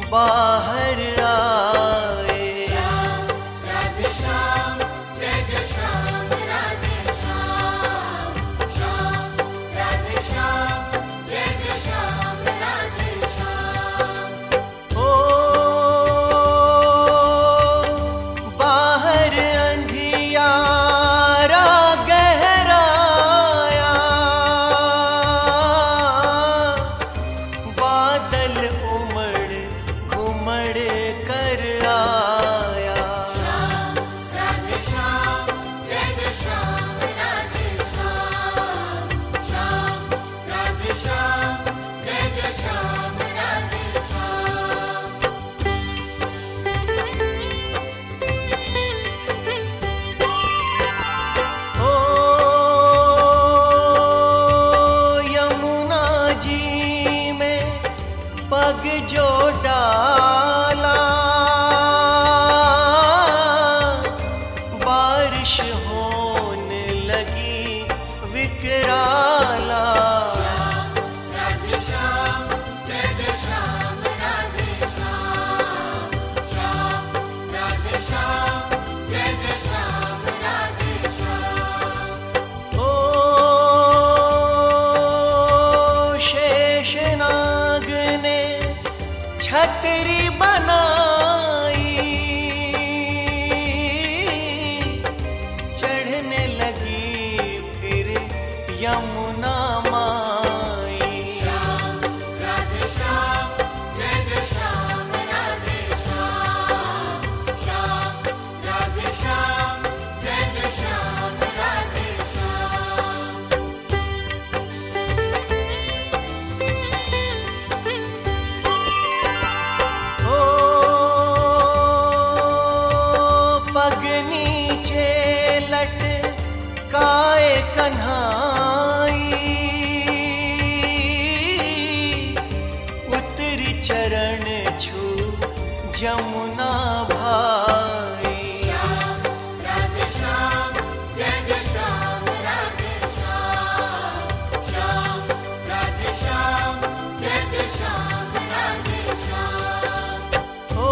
बाहर आए। श्याम राधे श्याम जय जय श्याम राधे श्याम, श्याम राधे श्याम जय जय श्याम राधे श्याम। ओ बाहर अंधियारा गहराया, बादल उमड़ घुमड़ कर आया। श्याम राधे श्याम जय जय श्याम राधे श्याम, श्याम राधे श्याम जय जय श्याम राधे श्याम। ओ यमुना जी में पग जो डाला, बारिश होने लगी विकराला। श्याम राधे श्याम जय जय श्याम राधे श्याम, श्याम राधे श्याम जय जय श्याम राधे श्याम। ओ शेषनाग ने छतरी बनाई, चढ़ने लगी फिर यमुना माई। श्याम राधे श्याम जय जय श्याम राधे श्याम, श्याम राधे श्याम जय जय श्याम राधे श्याम। ओ पग नीचे लटकाए कन्हाई, उतरी चरण छू जमुना भाई। श्याम राधे श्याम जय जय श्याम राधे श्याम, श्याम राधे श्याम जय जय श्याम राधे श्याम। ओ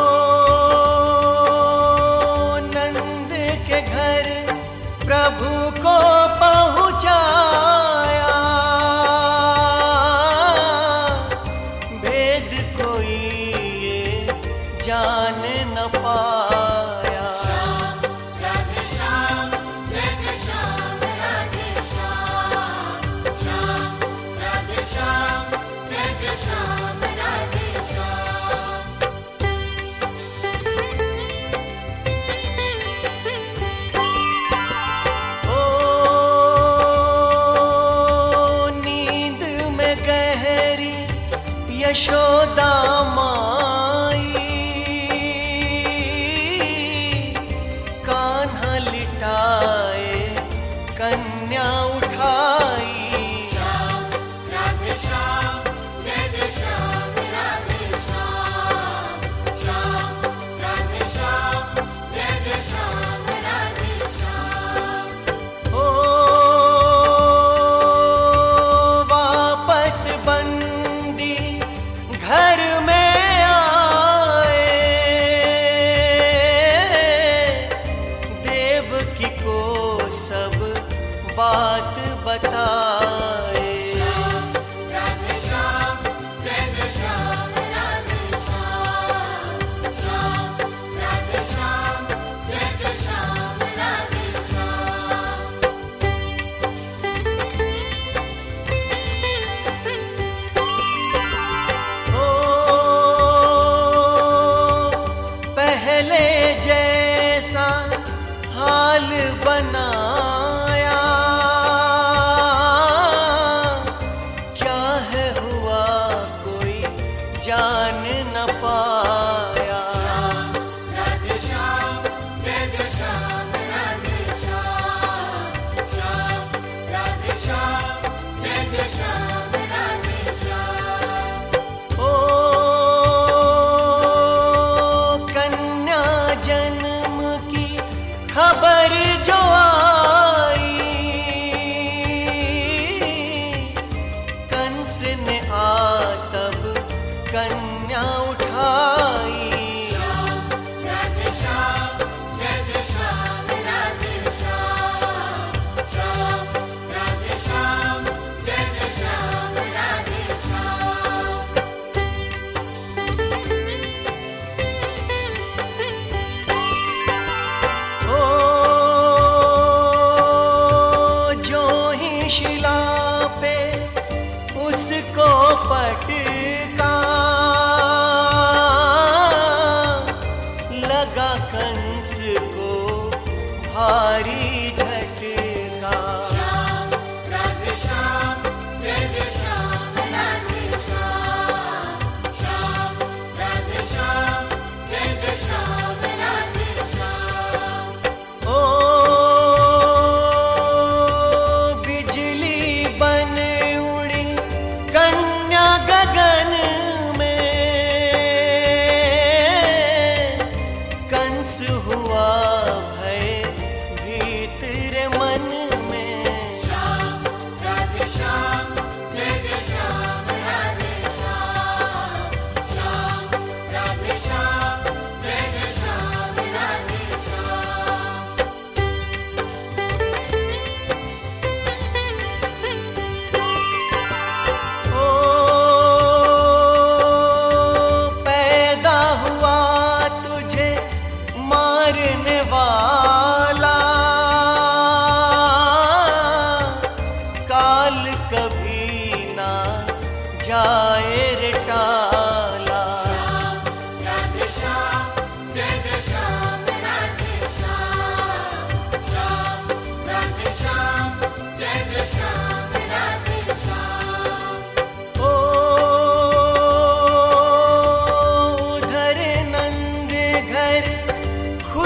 नंद के घर प्रभु को पहुँचाया, भेद कोई ये जान न पाया। श्याम राधे श्याम जय जय श्याम राधे श्याम, श्याम राधे श्याम जय जय श्याम राधे श्याम। ओ नींद में गहरी यशोदा माई, कान्हा लिटाए कन्या उठाई। श्याम राधे श्याम जय जय श्याम राधे श्याम, श्याम राधे श्याम जय जय श्याम राधे श्याम। ओ वापस बंदी घर में आए, देवकी को सब बात बताए। श्याम राधे श्याम जय जय श्याम राधे श्याम, श्याम राधे श्याम जय जय श्याम राधे श्याम। ओ पहले जैसा हाल बनाया, क्या है हुआ कोई जान न पाया। श्याम राधे श्याम जय जय श्याम राधे श्याम, श्याम राधे श्याम जय जय श्याम राधे श्याम। ओ कन्या जन्म की खबर जो आई, कंस ने आ तब कन्या उठा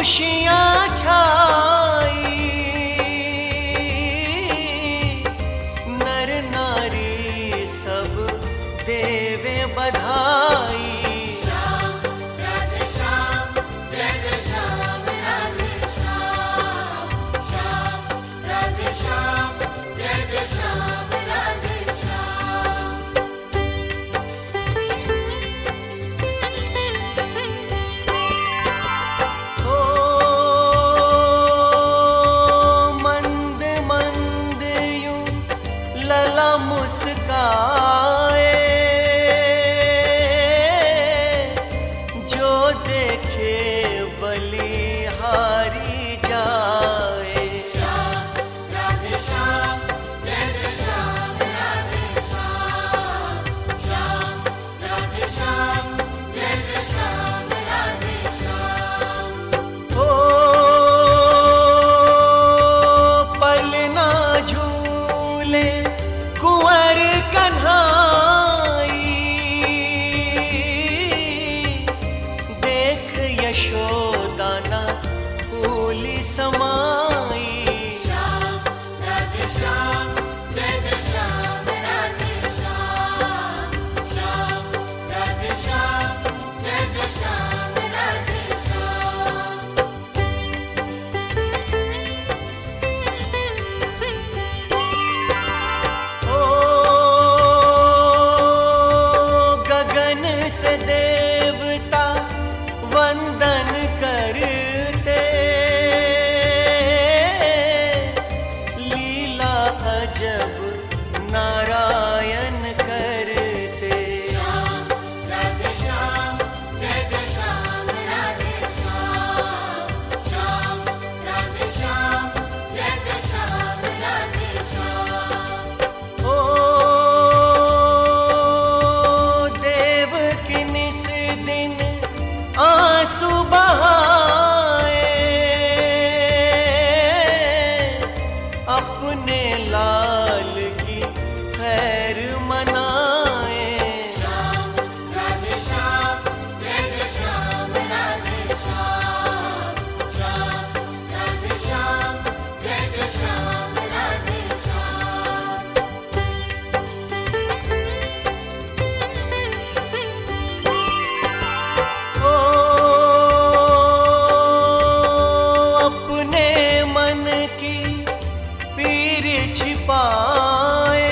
खुशियाँ छाई, नर नारी सब देवे बधाई। श्याम राधे श्याम जय जय श्याम राधे श्याम, श्याम राधे श्याम जय जय श्याम राधे श्याम। ओ मंद मंद यूं लला मुस्काए, जो देखे बलिहारी जाए। श्याम राधे श्याम जय जय श्याम राधे श्याम, श्याम राधे श्याम जय जय श्याम राधे श्याम। ओ पलना झूले कुंवर कन्हाई, देख यशोदाना फूली समाई। श्याम राधे श्याम जय जय श्याम राधे श्याम, श्याम राधे श्याम जय जय श्याम राधे श्याम। ओ गगन से देवता वंदन करते, लीला अजब नारायण करते। श्याम राधे श्याम जय जय श्याम राधे श्याम, श्याम राधे श्याम जय जय श्याम राधे श्याम। ओ देव की निस दिन आंसू बहाए, अपने लाल की खैर मनाए। श्याम राधे श्याम जय जय श्याम राधे श्याम, श्याम राधे श्याम जय जय श्याम राधे श्याम। ओ अपने मन की पीर छिपाए,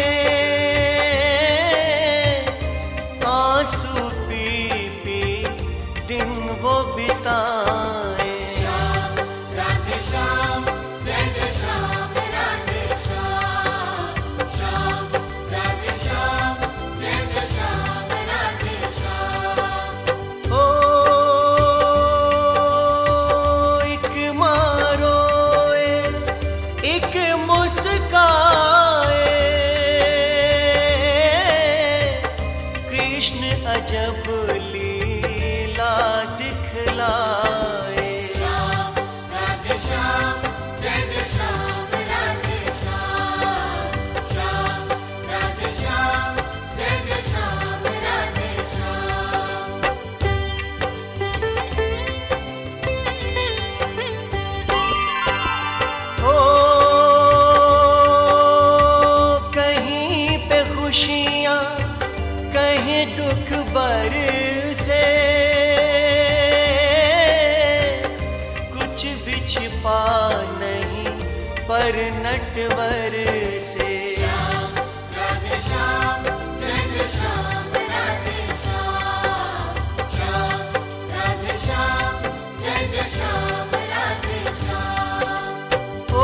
आंसू पी पी दिन वो बिताए। श्याम राधे श्याम जय जय श्याम राधे श्याम, श्याम राधे श्याम जय जय श्याम राधे श्याम। ओ एक मारोए एक मुस्काए, कृष्ण अजब लीला दिखलाए। श्याम राधे श्याम जय जय श्याम राधे श्याम, श्याम राधे श्याम जय जय श्याम राधे श्याम। ओ कहीं पे खुशियाँ कहीं दुख बरसे, कुछ भी छिपा नहीं पर नटवर से। श्याम राधे श्याम जय जय श्याम राधे श्याम, श्याम राधे श्याम जय जय श्याम राधे श्याम। ओ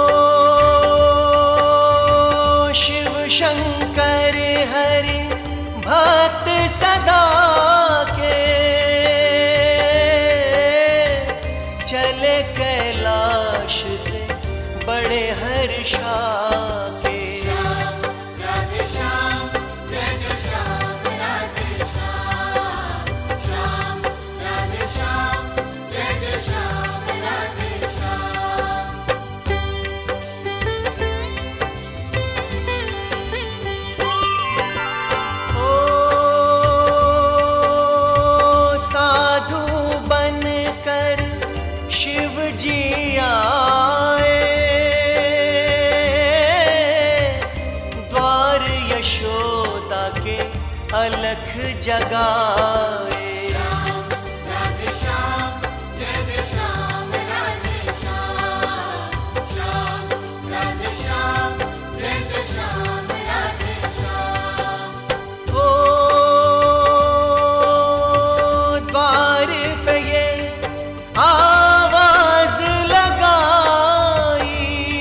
शिव शंकर हरि भक्त सदा के, चले कैलाश से बड़े हर्षा के। जगाए। श्याम राधे श्याम जय जय श्याम राधे श्याम। श्याम राधे श्याम जय जय श्याम राधे श्याम। ओ द्वार पे ये आवाज लगाई,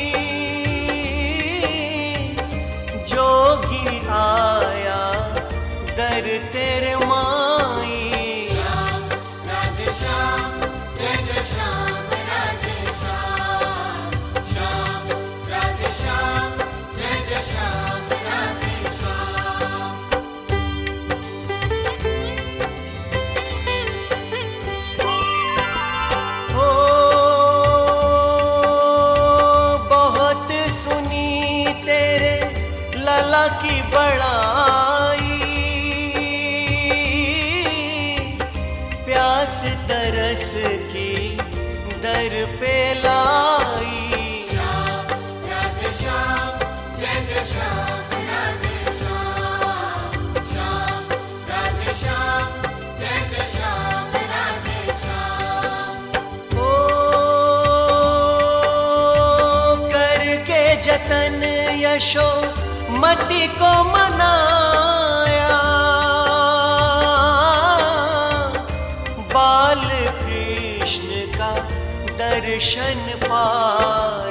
जोगी आया दर तेरे माई। श्याम राधे श्याम जय जय श्याम राधे श्याम। श्याम राधे श्याम जय जय श्याम राधे श्याम। ओ बहुत सुनी तेरे लला की बड़ाई, प्यास तरस की दर पे लाई। श्याम राधे श्याम जय जय श्याम राधे श्याम। श्याम राधे श्याम जय जय श्याम राधे श्याम। ओ करके जतन यशोमती को मनाया, बाल कृष्ण का दर्शन पाया।